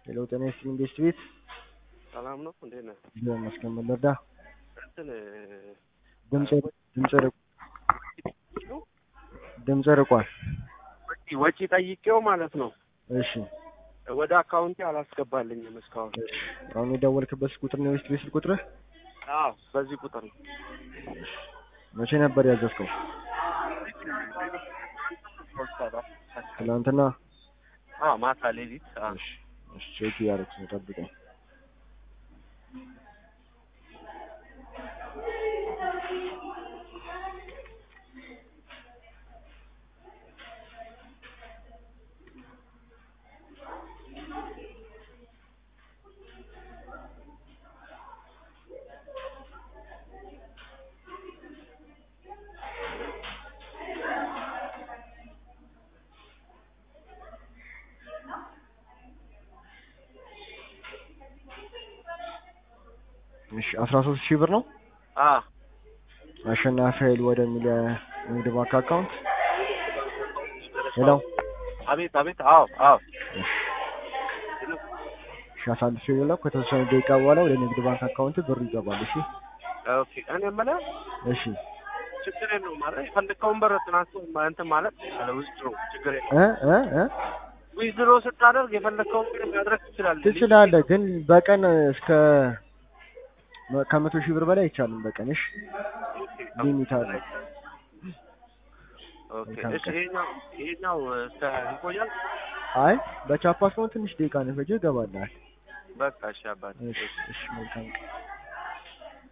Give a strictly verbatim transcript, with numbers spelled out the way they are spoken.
ሄሎ ጤና ይስጥልኝ ቤስት ቤት ሰላም ነው እንዴት ነህ? ቢሆን መስከም ለዳ እንትን ድምጽ ድምጽ ርቋል ድምጽ ርቋል ወጪ ወጪ ጠይቄው ማለት ነው። እሺ ወደ አካውንቴ አላስገባልኝም እስካሁን። አሁን የደወልክበት ቁጥር ነው ቤስት ቤት ቁጥር? አዎ በዚህ ቁጥር ነው። መቼ ነበር ያዘዝከው? ትናንትና? አዎ ማታ ሌሊት። እሺ እሺ ቼክ ያደርኩ ነው ጠብቀኝ። እሺ አስራ ሶስት ሺህ ብር ነው? አዎ አሸናፊ ኃይል ወደሚል ንግድ ባንክ አካውንት። ሄሎ አቤት አቤት። አዎ አዎ ሻሳልፍ ይላል ከተወሰነ ደቂቃ በኋላ ወደ ንግድ ባንክ አካውንት ብር ይገባል። እሺ ኦኬ። እኔ የምልህ እሺ ችግር የለውም ማለት የፈለከውን ብር ትራንስፈር እንትን ማለት ዊዝድሮ ችግር የለውም። እ እ እ ዊዝድሮ ስታደርግ የፈለከውን ብር ማድረግ ትችላለህ ትችላለህ፣ ግን በቀን እስከ ከመቶ ሺህ ብር በላይ አይቻልም በቀን። እሺ ሊሚት አለ። ኦኬ እሺ። ይሄኛው ይሄኛው እስከ ይቆያል? አይ በቻፓስ ነው ትንሽ ደቂቃ ነው ፈጀ ይገባልሃል። በቃ እሺ አባቴ። እሺ እሺ መልካም